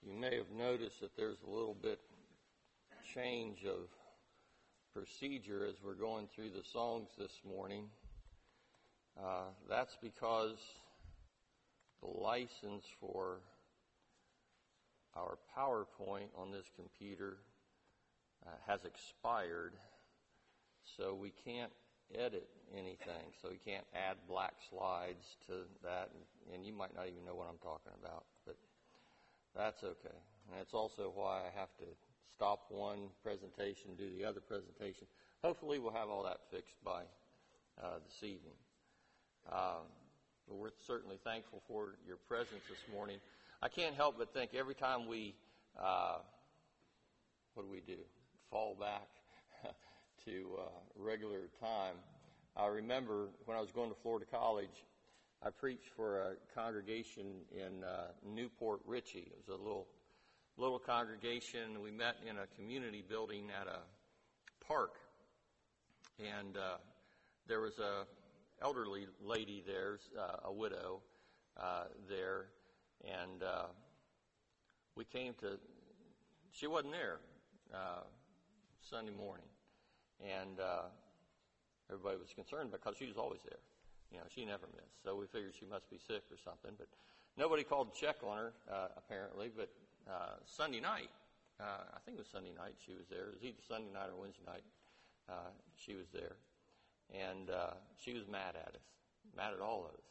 You may have noticed that there's a little bit change of procedure as we're going through the songs this morning. That's because the license for our PowerPoint on this computer has expired, so we can't edit anything. So we can't add black slides to that, and you might not even know what I'm talking about, but that's okay. And that's also why I have to stop one presentation, do the other presentation. Hopefully we'll have all that fixed by this evening. But we're certainly thankful for your presence this morning. I can't help but think every time we, what do we do? Fall back to regular time. I remember when I was going to Florida College, I preached for a congregation in Newport Richey. It was a little congregation. We met in a community building at a park, and there was a elderly lady there, a widow there, and we came to. She wasn't there Sunday morning, and everybody was concerned because she was always there. You know, she never missed. So we figured she must be sick or something. But nobody called to check on her, apparently. But Sunday night, I think it was Sunday night she was there. It was either Sunday night or Wednesday night she was there. And she was mad at us, mad at all of us,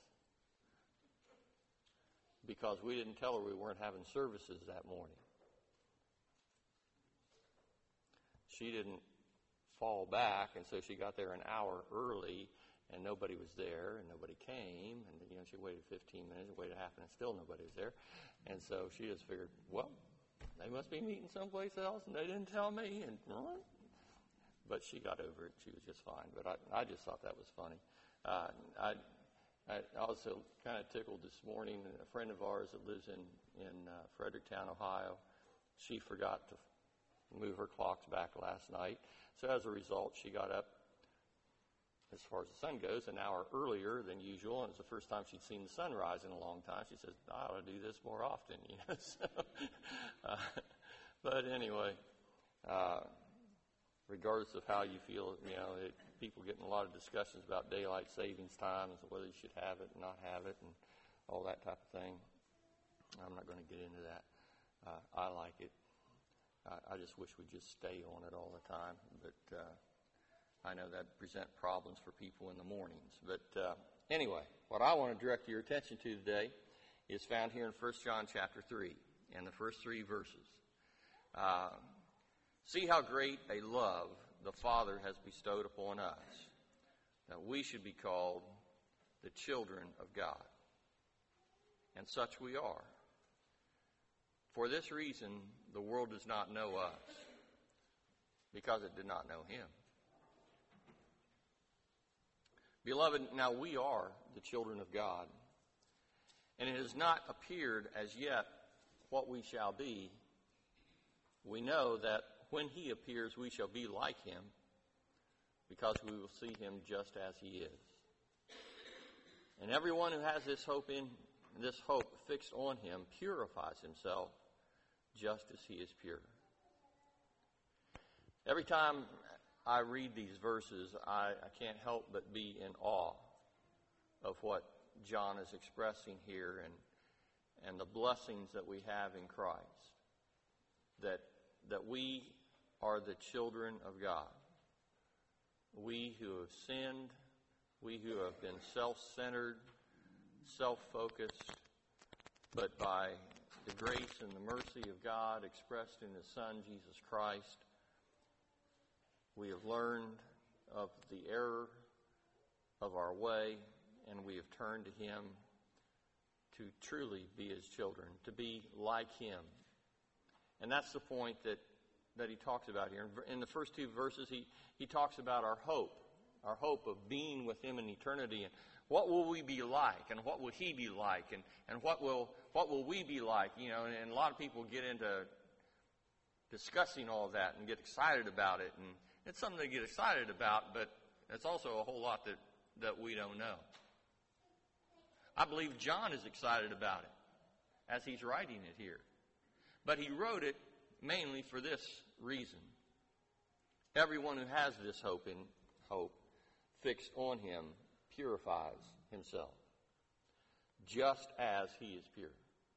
because we didn't tell her we weren't having services that morning. She didn't fall back, and so she got there an hour early, and nobody was there, and nobody came, and, you know, she waited 15 minutes, waited half an hour, and still nobody was there. And so she just figured, well, they must be meeting someplace else, and they didn't tell me, and but she got over it. She was just fine. But I just thought that was funny. I also kind of tickled this morning. A friend of ours that lives in Fredericktown, Ohio, she forgot to move her clocks back last night. So as a result, she got up, as far as the sun goes, an hour earlier than usual, and it's the first time she'd seen the sun rise in a long time. She says, I ought to do this more often, you know. So, but anyway, regardless of how you feel, you know, people get in a lot of discussions about daylight savings time and whether you should have it and not have it and all that type of thing. I'm not going to get into that. I like it. I just wish we'd just stay on it all the time, but I know that present problems for people in the mornings. But anyway, what I want to direct your attention to today is found here in 1 John chapter 3 and the first 3 verses. See how great a love the Father has bestowed upon us, that we should be called the children of God. And such we are. For this reason, the world does not know us, because it did not know him. Beloved, now we are the children of God, and it has not appeared as yet what we shall be. We know that when he appears, we shall be like him, because we will see him just as he is. And everyone who has this hope fixed on him purifies himself just as he is pure. Every time I read these verses, I can't help but be in awe of what John is expressing here and the blessings that we have in Christ. That we are the children of God. We who have sinned, we who have been self-centered, self-focused, but by the grace and the mercy of God expressed in his Son, Jesus Christ, we have learned of the error of our way, and we have turned to him to truly be his children, to be like him. And that's the point that he talks about here. In the first 2 verses, he talks about our hope of being with him in eternity, and what will we be like, and what will he be like, and what will we be like, you know. And a lot of people get into discussing all of that and get excited about it, and it's something to get excited about, but it's also a whole lot that we don't know. I believe John is excited about it as he's writing it here. But he wrote it mainly for this reason. Everyone who has this hope fixed on him purifies himself, just as he is pure.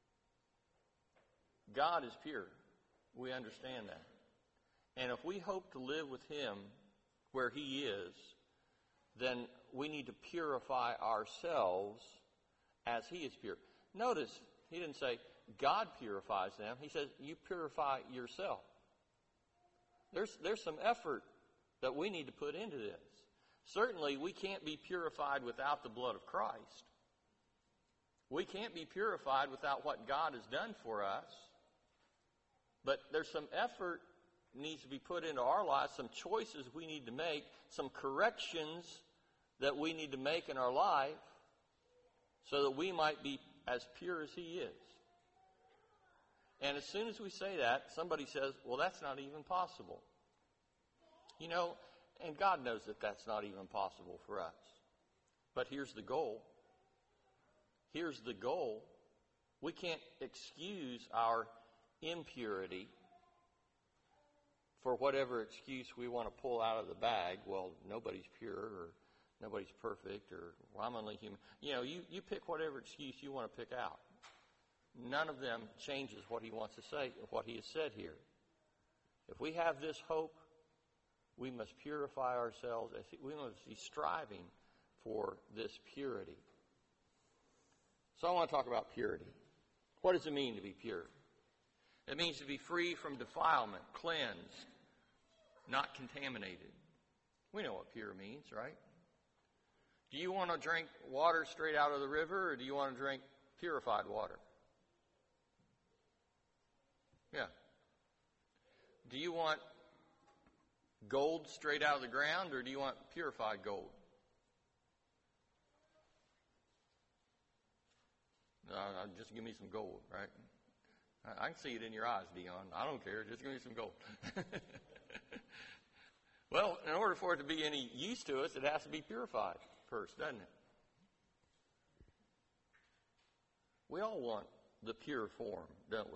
God is pure. We understand that. And if we hope to live with him where he is, then we need to purify ourselves as he is pure. Notice, he didn't say God purifies them. He says you purify yourself. There's some effort that we need to put into this. Certainly, we can't be purified without the blood of Christ. We can't be purified without what God has done for us. But there's some effort needs to be put into our lives, some choices we need to make, some corrections that we need to make in our life so that we might be as pure as he is. And as soon as we say that, somebody says, well, that's not even possible. You know, and God knows that that's not even possible for us. But here's the goal. Here's the goal. We can't excuse our impurity for whatever excuse we want to pull out of the bag. Well, nobody's pure, or nobody's perfect, or well, I'm only human. You know, you pick whatever excuse you want to pick out. None of them changes what he wants to say, what he has said here. If we have this hope, we must purify ourselves. We must be striving for this purity. So I want to talk about purity. What does it mean to be pure? It means to be free from defilement, cleansed, not contaminated. We know what pure means, right? Do you want to drink water straight out of the river, or do you want to drink purified water? Yeah. Do you want gold straight out of the ground, or do you want purified gold? Just give me some gold, right? I can see it in your eyes, Dion. I don't care. Just give me some gold. Well, in order for it to be any use to us, it has to be purified first, doesn't it? We all want the pure form, don't we?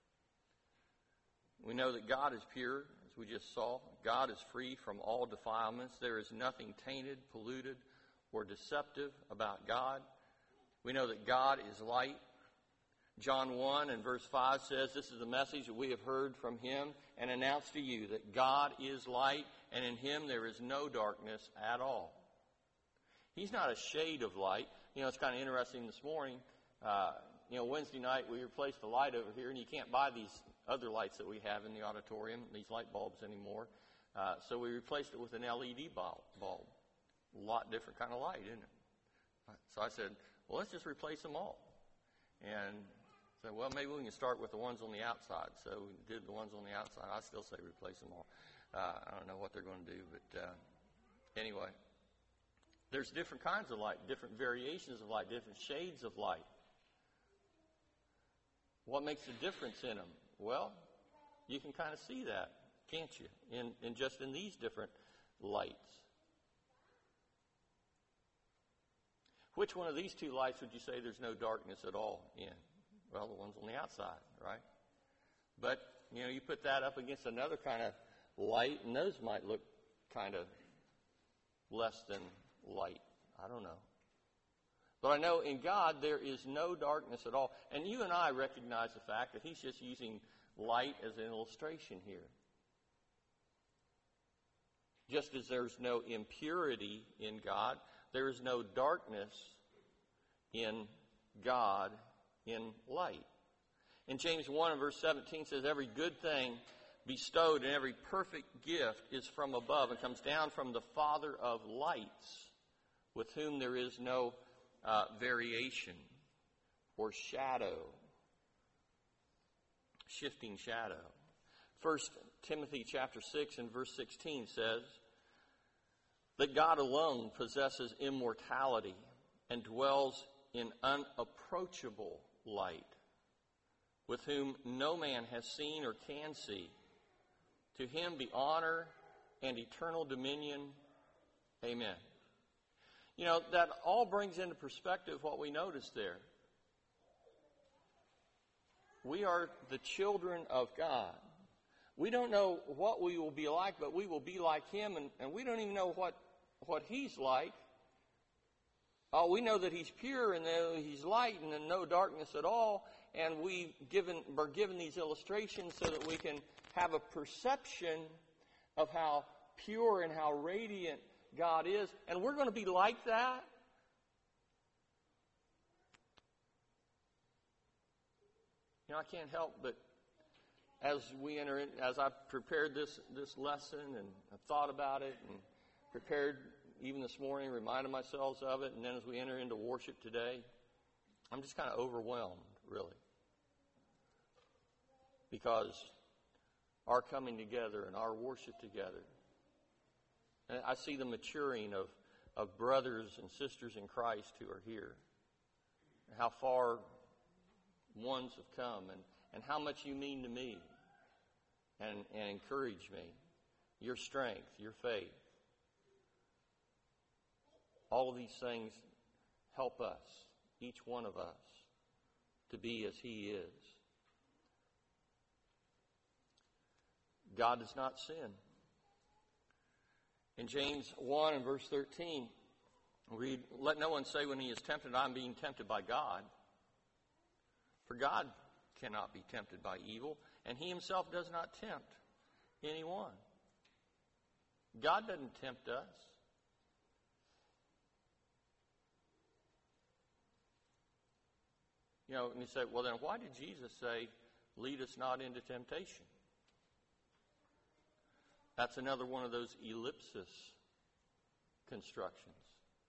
We know that God is pure, as we just saw. God is free from all defilements. There is nothing tainted, polluted, or deceptive about God. We know that God is light. John 1 and verse 5 says, this is the message that we have heard from him and announced to you, that God is light, and in him there is no darkness at all. He's not a shade of light. You know, it's kind of interesting this morning. Wednesday night we replaced the light over here, and you can't buy these other lights that we have in the auditorium, these light bulbs anymore. So we replaced it with an LED bulb. A lot different kind of light, isn't it? So I said, well, let's just replace them all. And said, well, maybe we can start with the ones on the outside. So we did the ones on the outside. I still say replace them all. I don't know what they're going to do, but anyway. There's different kinds of light, different variations of light, different shades of light. What makes a difference in them? Well, you can kind of see that, can't you, in just in these different lights. Which one of these two lights would you say there's no darkness at all in? Well, the ones on the outside, right? But, you put that up against another kind of light, and those might look kind of less than light. I don't know. But I know in God there is no darkness at all. And you and I recognize the fact that he's just using light as an illustration here. Just as there's no impurity in God, there is no darkness in God in light. In James 1 and verse 17 says, every good thing bestowed and every perfect gift is from above and comes down from the Father of lights, with whom there is no variation or shadow, shifting shadow. 1 Timothy chapter 6 and verse 16 says that God alone possesses immortality and dwells in unapproachable light, with whom no man has seen or can see. To him be honor and eternal dominion. Amen. That all brings into perspective what we noticed there. We are the children of God. We don't know what we will be like, but we will be like Him, and we don't even know what He's like. Oh, we know that He's pure and that He's light and in no darkness at all, and we're given these illustrations so that we can have a perception of how pure and how radiant God is, and we're going to be like that. You know, I can't help but as we enter in, as I prepared this lesson and I thought about it and prepared even this morning, reminded myself of it, and then as we enter into worship today, I'm just kind of overwhelmed, really. Because our coming together and our worship together, and I see the maturing of brothers and sisters in Christ who are here, and how far ones have come, and how much you mean to me and encourage me, your strength, your faith. All of these things help us, each one of us, to be as He is. God does not sin. In James 1 and verse 13, we read, "Let no one say when he is tempted, I'm being tempted by God. For God cannot be tempted by evil, and He Himself does not tempt anyone." God doesn't tempt us. You know, and you say, well then why did Jesus say, lead us not into temptation? That's another one of those ellipsis constructions.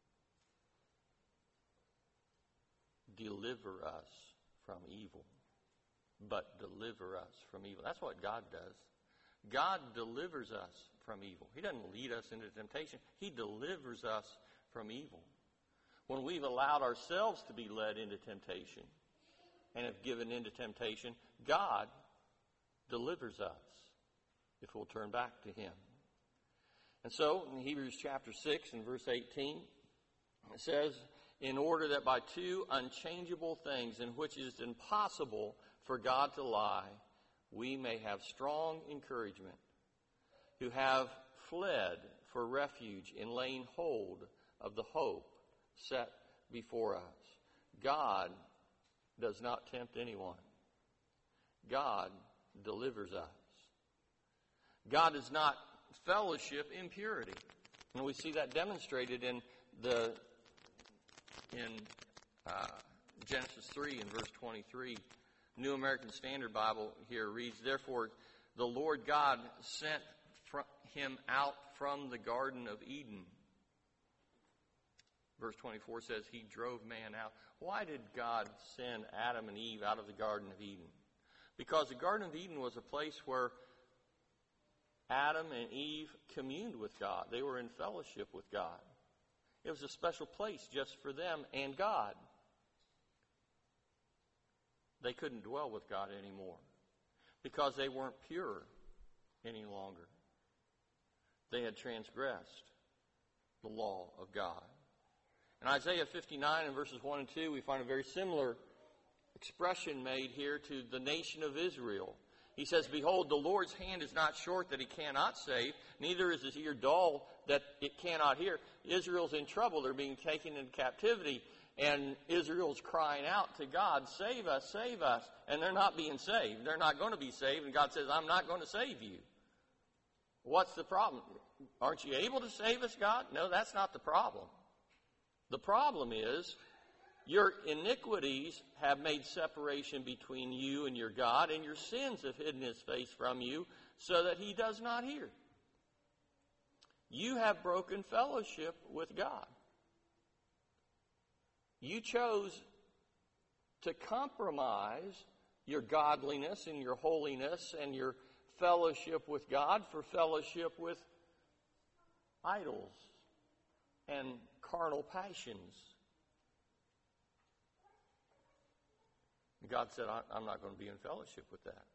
Deliver us from evil. But deliver us from evil. That's what God does. God delivers us from evil. He doesn't lead us into temptation. He delivers us from evil. When we've allowed ourselves to be led into temptation and have given into temptation, God delivers us if we'll turn back to Him. And so, in Hebrews chapter 6 and verse 18, it says, in order that by two unchangeable things in which it is impossible for God to lie, we may have strong encouragement, who have fled for refuge in laying hold of the hope set before us. God does not tempt anyone. God delivers us. God does not fellowship impurity. And we see that demonstrated in Genesis 3 and verse 23. New American Standard Bible here reads, therefore the Lord God sent him out from the Garden of Eden. Verse 24 says He drove man out. Why did God send Adam and Eve out of the Garden of Eden? Because the Garden of Eden was a place where Adam and Eve communed with God. They were in fellowship with God. It was a special place just for them and God. They couldn't dwell with God anymore because they weren't pure any longer. They had transgressed the law of God. In Isaiah 59 and verses 1 and 2, we find a very similar expression made here to the nation of Israel. He says, behold, the Lord's hand is not short that He cannot save, neither is His ear dull that it cannot hear. Israel's in trouble. They're being taken into captivity, and Israel's crying out to God, save us, save us. And they're not being saved. They're not going to be saved, and God says, I'm not going to save you. What's the problem? Aren't you able to save us, God? No, that's not the problem. The problem is your iniquities have made separation between you and your God, and your sins have hidden His face from you so that He does not hear. You have broken fellowship with God. You chose to compromise your godliness and your holiness and your fellowship with God for fellowship with idols and carnal passions. And God said, I'm not going to be in fellowship with that.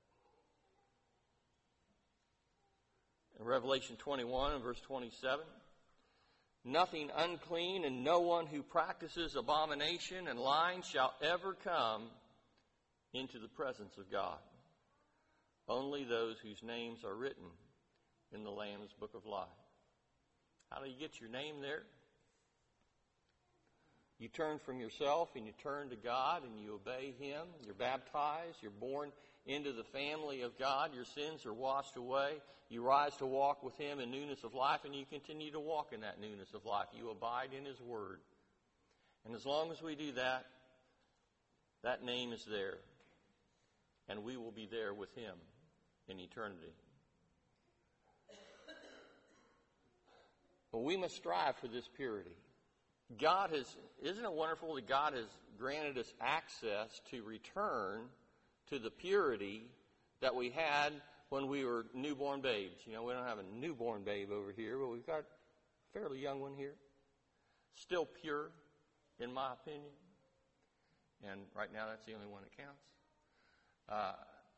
In Revelation 21 and verse 27, nothing unclean and no one who practices abomination and lying shall ever come into the presence of God. Only those whose names are written in the Lamb's Book of Life. How do you get your name there? You turn from yourself and you turn to God and you obey Him. You're baptized. You're born into the family of God. Your sins are washed away. You rise to walk with Him in newness of life, and you continue to walk in that newness of life. You abide in His Word. And as long as we do that, that name is there. And we will be there with Him in eternity. But we must strive for this purity. Isn't it wonderful that God has granted us access to return to the purity that we had when we were newborn babes? You know, we don't have a newborn babe over here, but we've got a fairly young one here. Still pure, in my opinion. And right now, that's the only one that counts.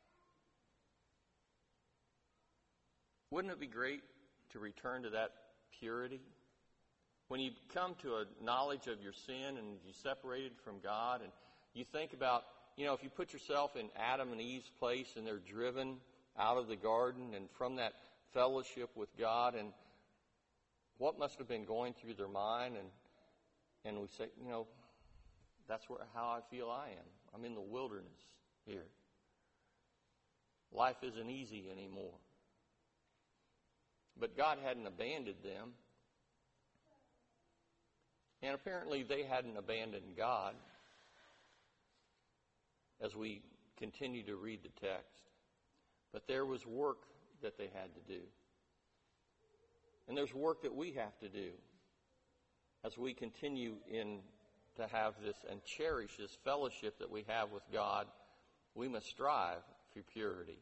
Wouldn't it be great to return to that purity? When you come to a knowledge of your sin and you're separated from God, and you think about, if you put yourself in Adam and Eve's place and they're driven out of the garden and from that fellowship with God, and what must have been going through their mind, and we say, that's how I feel I am. I'm in the wilderness here. Life isn't easy anymore. But God hadn't abandoned them. And apparently they hadn't abandoned God, as we continue to read the text. But there was work that they had to do. And there's work that we have to do as we continue to have this and cherish this fellowship that we have with God. We must strive for purity.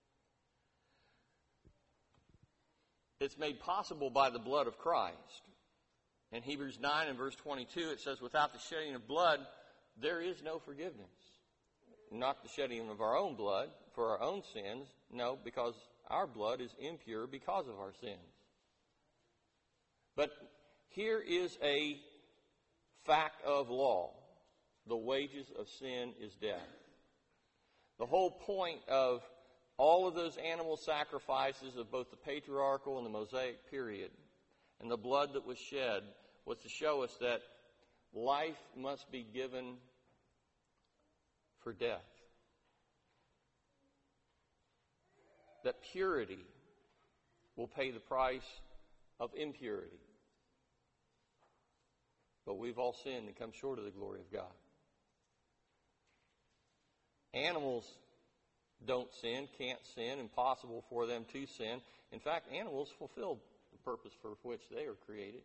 It's made possible by the blood of Christ. In Hebrews 9 and verse 22, it says, without the shedding of blood, there is no forgiveness. Not the shedding of our own blood for our own sins. No, because our blood is impure because of our sins. But here is a fact of law. The wages of sin is death. The whole point of all of those animal sacrifices of both the patriarchal and the Mosaic period, and the blood that was shed, was to show us that life must be given for death. That purity will pay the price of impurity. But we've all sinned and come short of the glory of God. Animals don't sin, can't sin, impossible for them to sin. In fact, animals fulfill the purpose for which they are created.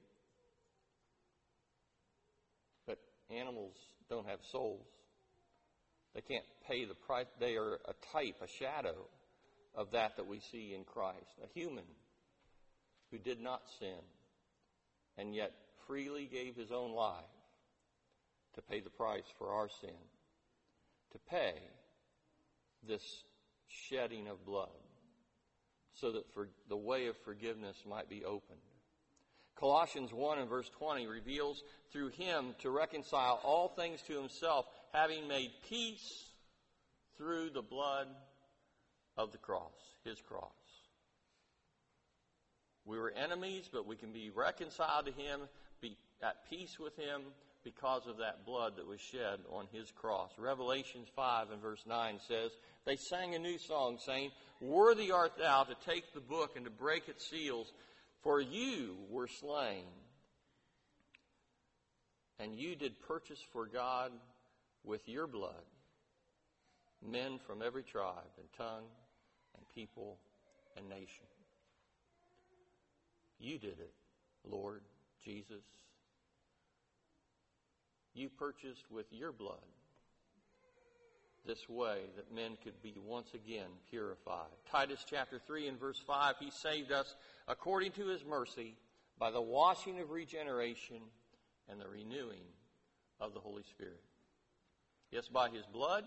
But animals don't have souls. They can't pay the price. They are a type, a shadow of that we see in Christ. A human who did not sin and yet freely gave his own life to pay the price for our sin, to pay this shedding of blood so that the way of forgiveness might be opened. Colossians 1 and verse 20 reveals through him to reconcile all things to himself, having made peace through the blood of the cross, his cross. We were enemies, but we can be reconciled to him, be at peace with him because of that blood that was shed on his cross. Revelation 5 and verse 9 says, they sang a new song saying, worthy art thou to take the book and to break its seals, for you were slain, and you did purchase for God with your blood men from every tribe and tongue and people and nation. You did it, Lord Jesus. You purchased with your blood this way that men could be once again purified. Titus chapter 3 and verse 5, he saved us according to his mercy by the washing of regeneration and the renewing of the Holy Spirit. Yes, by his blood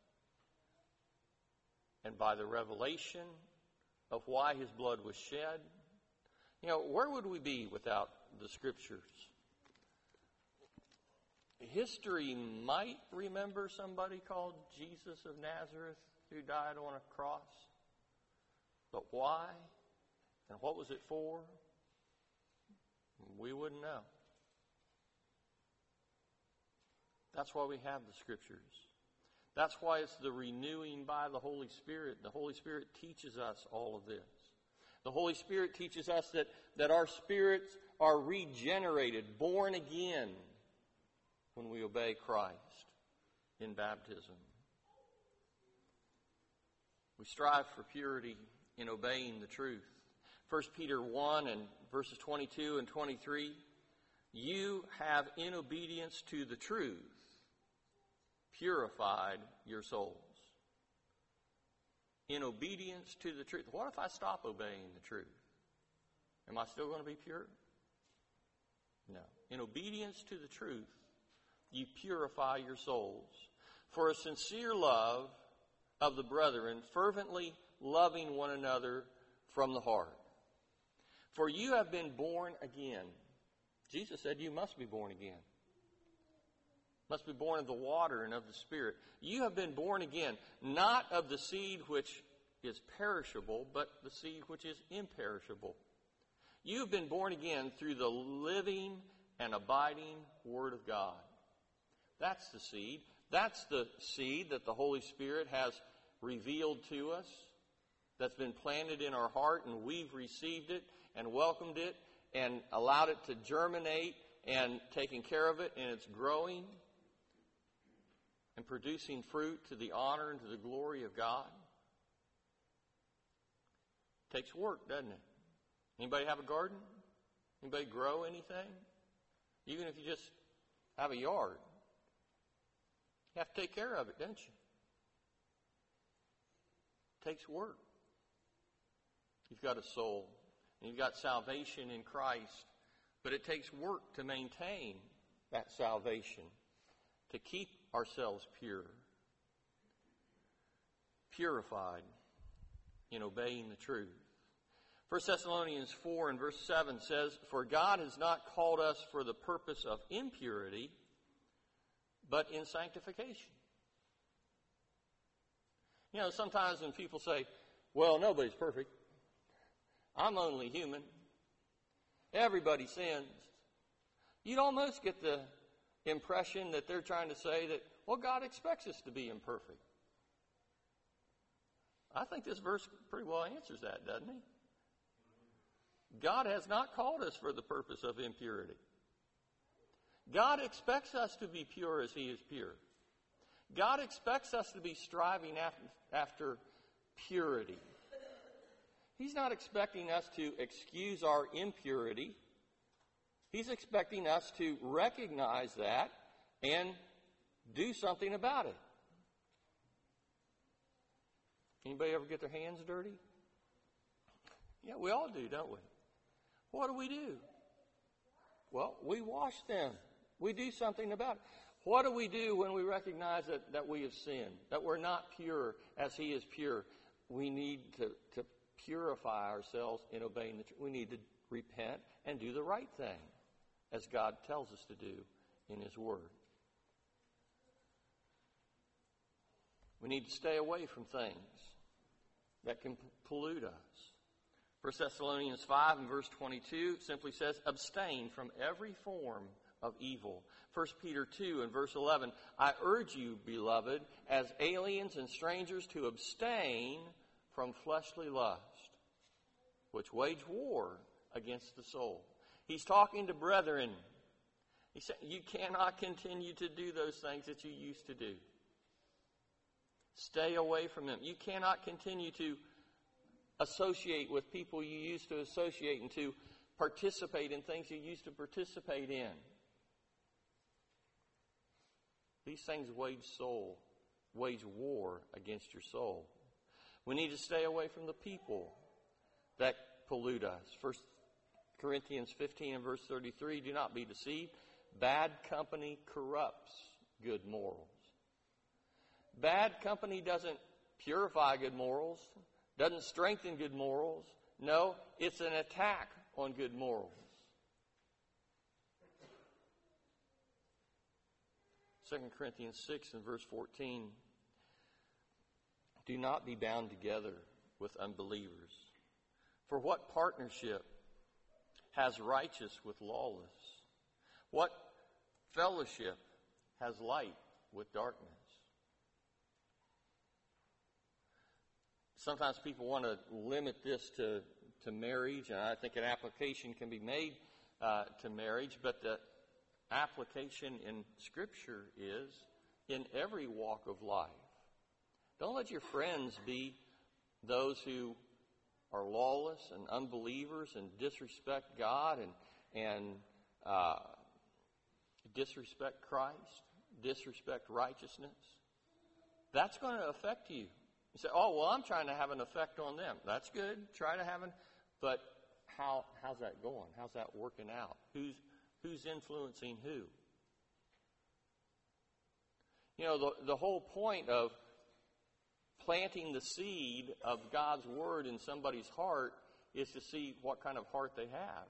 and by the revelation of why his blood was shed. Where would we be without the Scriptures? history might remember somebody called Jesus of Nazareth who died on a cross. But why? And what was it for? We wouldn't know. That's why we have the Scriptures. That's why it's the renewing by the Holy Spirit. The Holy Spirit teaches us all of this. The Holy Spirit teaches us that our spirits are regenerated, born again, when we obey Christ in baptism. We strive for purity in obeying the truth. 1 Peter 1 and verses 22 and 23, you have, in obedience to the truth, purified your souls. In obedience to the truth. What if I stop obeying the truth? Am I still going to be pure? No. In obedience to the truth, you purify your souls for a sincere love of the brethren, fervently loving one another from the heart. For you have been born again. Jesus said you must be born again. Must be born of the water and of the Spirit. You have been born again, not of the seed which is perishable, but the seed which is imperishable. You have been born again through the living and abiding Word of God. That's the seed. That's the seed that the Holy Spirit has revealed to us, that's been planted in our heart, and we've received it and welcomed it and allowed it to germinate and taken care of it, and it's growing and producing fruit to the honor and to the glory of God. Takes work, doesn't it? Anybody have a garden? Anybody grow anything? Even if you just have a yard, you have to take care of it, don't you? It takes work. You've got a soul, and you've got salvation in Christ, but it takes work to maintain that salvation, to keep ourselves pure, purified in obeying the truth. 1 Thessalonians 4 and verse 7 says, for God has not called us for the purpose of impurity, but in sanctification. You know, sometimes when people say, well, nobody's perfect. I'm only human. Everybody sins. You'd almost get the impression that they're trying to say that, well, God expects us to be imperfect. I think this verse pretty well answers that, doesn't he? God has not called us for the purpose of impurity. God expects us to be pure as He is pure. God expects us to be striving after purity. He's not expecting us to excuse our impurity. He's expecting us to recognize that and do something about it. Anybody ever get their hands dirty? Yeah, we all do, don't we? What do? Well, we wash them. We do something about it. What do we do when we recognize that we have sinned, that we're not pure as He is pure? We need to purify ourselves in obeying the truth. We need to repent and do the right thing, as God tells us to do in His Word. We need to stay away from things that can pollute us. 1 Thessalonians 5 and verse 22 simply says, abstain from every form of evil. 1 Peter 2 and verse 11, I urge you, beloved, as aliens and strangers, to abstain from fleshly lust, which wage war against the soul. He's talking to brethren. He said, you cannot continue to do those things that you used to do. Stay away from them. You cannot continue to associate with people you used to associate and to participate in things you used to participate in. These things wage war against your soul. We need to stay away from the people that pollute us. 1 Corinthians 15 and verse 33, do not be deceived. Bad company corrupts good morals. Bad company doesn't purify good morals, doesn't strengthen good morals. No, it's an attack on good morals. 2 Corinthians 6 and verse 14. Do not be bound together with unbelievers. For what partnership has righteous with lawless? What fellowship has light with darkness? Sometimes people want to limit this to marriage, and I think an application can be made to marriage, but the application in Scripture is in every walk of life. Don't let your friends be those who are lawless and unbelievers and disrespect God and disrespect Christ, disrespect righteousness. That's going to affect you. You say, oh, well, I'm trying to have an effect on them. That's good. Try to have but how's that going? How's that working out? Who's influencing who? You know, the whole point of planting the seed of God's Word in somebody's heart is to see what kind of heart they have.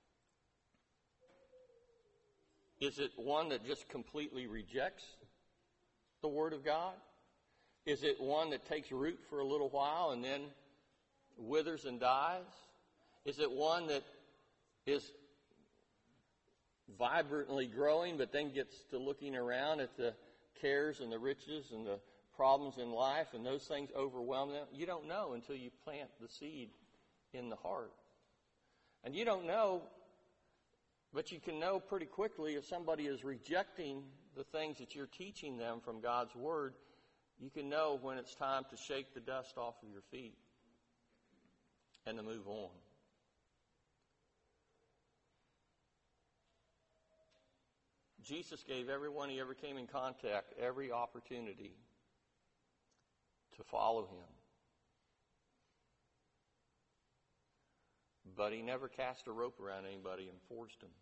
Is it one that just completely rejects the Word of God? Is it one that takes root for a little while and then withers and dies? Is it one that is vibrantly growing but then gets to looking around at the cares and the riches and the problems in life and those things overwhelm them? You don't know until you plant the seed in the heart. And you don't know, but you can know pretty quickly if somebody is rejecting the things that you're teaching them from God's Word. You can know when it's time to shake the dust off of your feet and to move on. Jesus gave everyone he ever came in contact every opportunity to follow him. But he never cast a rope around anybody and forced them.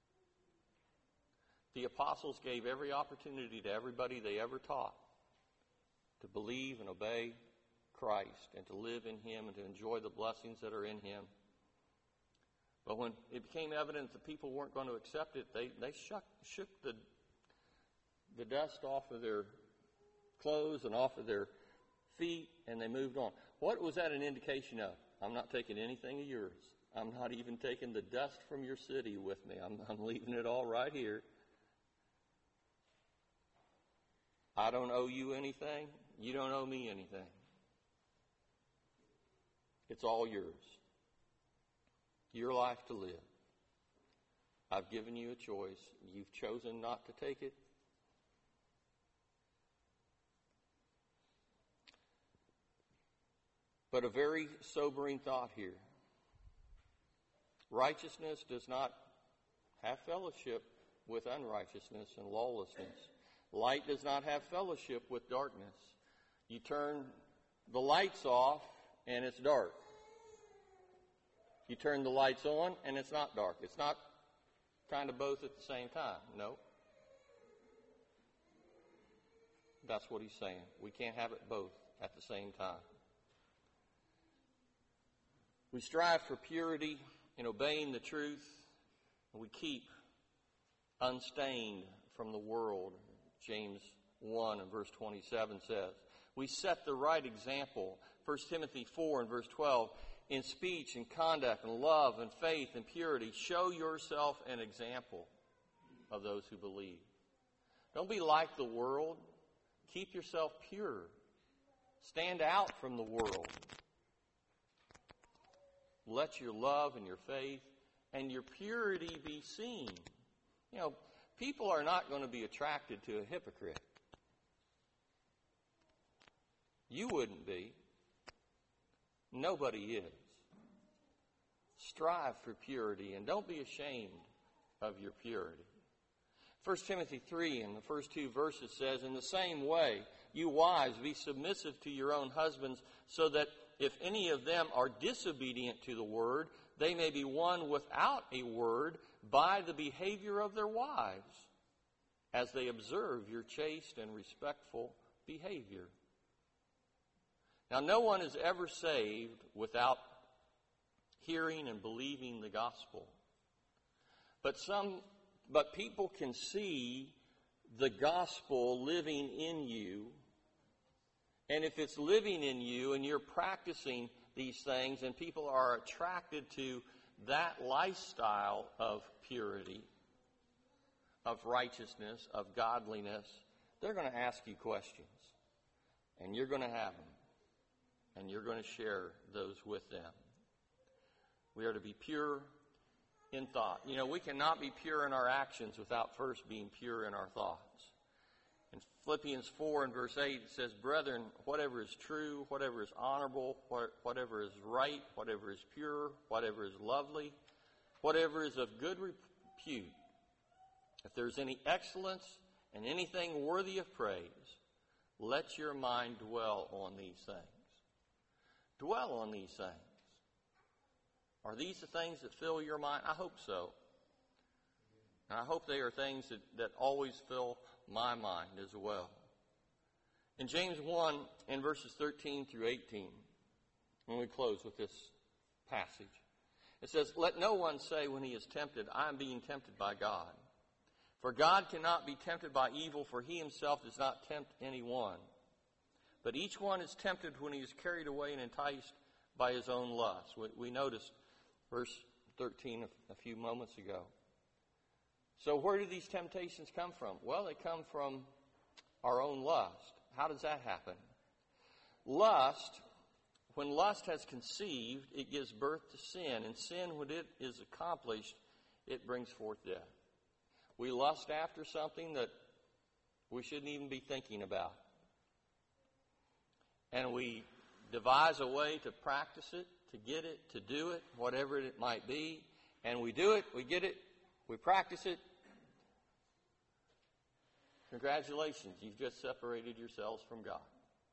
The apostles gave every opportunity to everybody they ever taught to believe and obey Christ and to live in him and to enjoy the blessings that are in him. But when it became evident that people weren't going to accept it, they shook the dust off of their clothes and off of their feet, and they moved on. What was that an indication of? I'm not taking anything of yours. I'm not even taking the dust from your city with me. I'm leaving it all right here. I don't owe you anything. You don't owe me anything. It's all yours. Your life to live. I've given you a choice. You've chosen not to take it. But a very sobering thought here. Righteousness does not have fellowship with unrighteousness and lawlessness. Light does not have fellowship with darkness. You turn the lights off and it's dark. You turn the lights on and it's not dark. It's not kind of both at the same time. No. That's what he's saying. We can't have it both at the same time. We strive for purity in obeying the truth, and we keep unstained from the world. James 1 and verse 27 says. We set the right example. 1 Timothy 4 and verse 12. In speech and conduct and love and faith and purity, show yourself an example of those who believe. Don't be like the world. Keep yourself pure. Stand out from the world. Let your love and your faith and your purity be seen. You know, people are not going to be attracted to a hypocrite. You wouldn't be. Nobody is. Strive for purity and don't be ashamed of your purity. 1 Timothy 3 in the first two verses says, in the same way, you wives, be submissive to your own husbands, so that if any of them are disobedient to the word, they may be won without a word by the behavior of their wives, as they observe your chaste and respectful behavior. Now, no one is ever saved without hearing and believing the gospel. But people can see the gospel living in you. And if it's living in you and you're practicing these things and people are attracted to that lifestyle of purity, of righteousness, of godliness, they're going to ask you questions. And you're going to have them. And you're going to share those with them. We are to be pure in thought. You know, we cannot be pure in our actions without first being pure in our thoughts. In Philippians 4 and verse 8, it says, "Brethren, whatever is true, whatever is honorable, whatever is right, whatever is pure, whatever is lovely, whatever is of good repute, if there's any excellence and anything worthy of praise, let your mind dwell on these things." Dwell on these things. Are these the things that fill your mind? I hope so. And I hope they are things that always fill my mind as well. In James 1, in verses 13 through 18, when we close with this passage, it says, "Let no one say when he is tempted, I am being tempted by God. For God cannot be tempted by evil, for he himself does not tempt anyone. But each one is tempted when he is carried away and enticed by his own lust." We noticed verse 13 a few moments ago. So where do these temptations come from? Well, they come from our own lust. How does that happen? Lust, when lust has conceived, it gives birth to sin. And sin, when it is accomplished, it brings forth death. We lust after something that we shouldn't even be thinking about. And we devise a way to practice it, to get it, to do it, whatever it might be. And we do it, we get it, we practice it. Congratulations, you've just separated yourselves from God.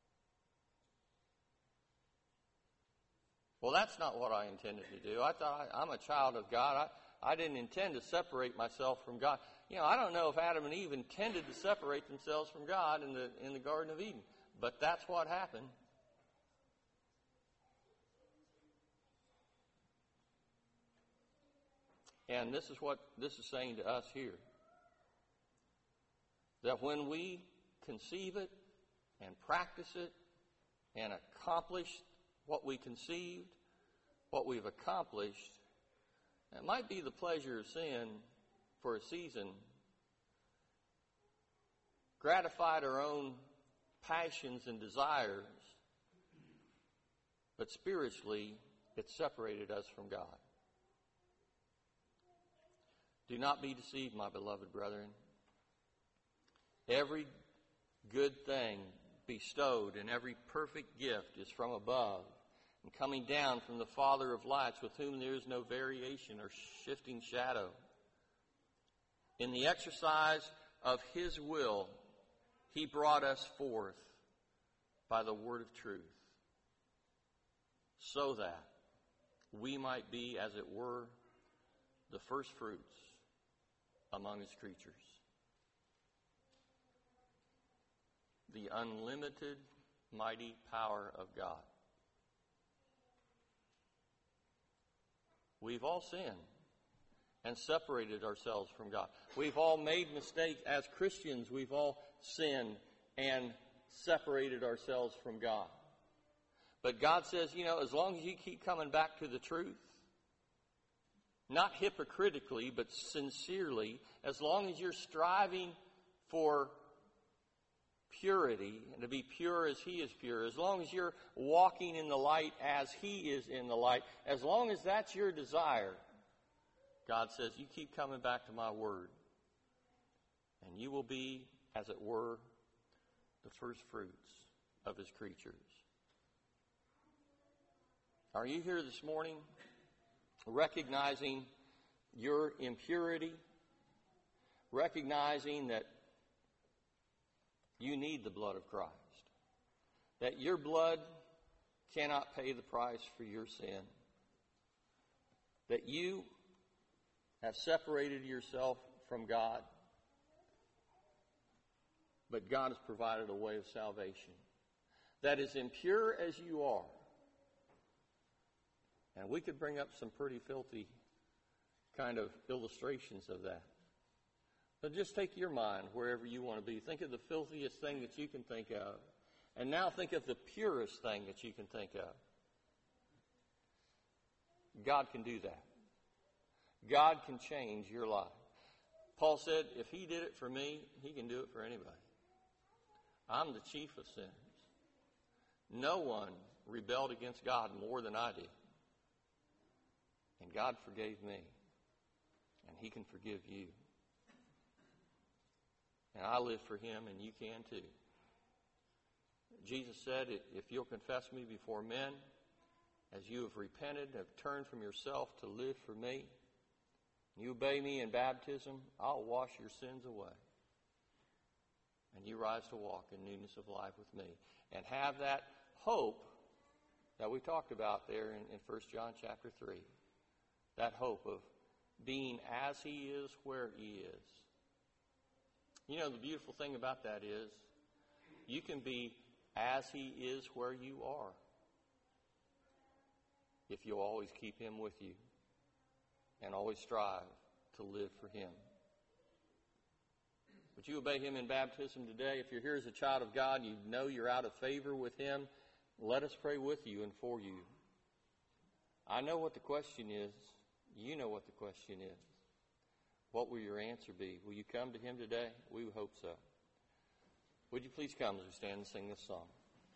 Well, that's not what I intended to do. I thought I'm a child of God. I didn't intend to separate myself from God. You know, I don't know if Adam and Eve intended to separate themselves from God in the Garden of Eden, but that's what happened. And this is what this is saying to us here. That when we conceive it and practice it and accomplish what we conceived, what we've accomplished, it might be the pleasure of sin for a season, gratified our own passions and desires, but spiritually it separated us from God. Do not be deceived, my beloved brethren. Every good thing bestowed and every perfect gift is from above and coming down from the Father of lights, with whom there is no variation or shifting shadow. In the exercise of his will, he brought us forth by the word of truth, so that we might be, as it were, the first fruits among his creatures. The unlimited, mighty power of God. We've all sinned and separated ourselves from God. We've all made mistakes. As Christians, we've all sinned and separated ourselves from God. But God says, you know, as long as you keep coming back to the truth, not hypocritically, but sincerely, as long as you're striving for purity and to be pure as he is pure, as long as you're walking in the light as he is in the light, as long as that's your desire, God says, you keep coming back to my word, and you will be, as it were, the first fruits of his creatures. Are you here this morning recognizing your impurity, recognizing that you need the blood of Christ, that your blood cannot pay the price for your sin, that you have separated yourself from God, but God has provided a way of salvation that is impure as you are? And we could bring up some pretty filthy kind of illustrations of that. But just take your mind wherever you want to be. Think of the filthiest thing that you can think of. And now think of the purest thing that you can think of. God can do that. God can change your life. Paul said, if he did it for me, he can do it for anybody. I'm the chief of sinners. No one rebelled against God more than I did. And God forgave me. And he can forgive you. And I live for him, and you can too. Jesus said, if you'll confess me before men, as you have repented, have turned from yourself to live for me, you obey me in baptism, I'll wash your sins away. And you rise to walk in newness of life with me. And have that hope that we talked about there in 1 John chapter 3. That hope of being as he is where he is. You know, the beautiful thing about that is you can be as he is where you are if you'll always keep him with you and always strive to live for him. Would you obey him in baptism today? If you're here as a child of God, you know you're out of favor with him, let us pray with you and for you. I know what the question is. You know what the question is. What will your answer be? Will you come to him today? We hope so. Would you please come as we stand and sing this song?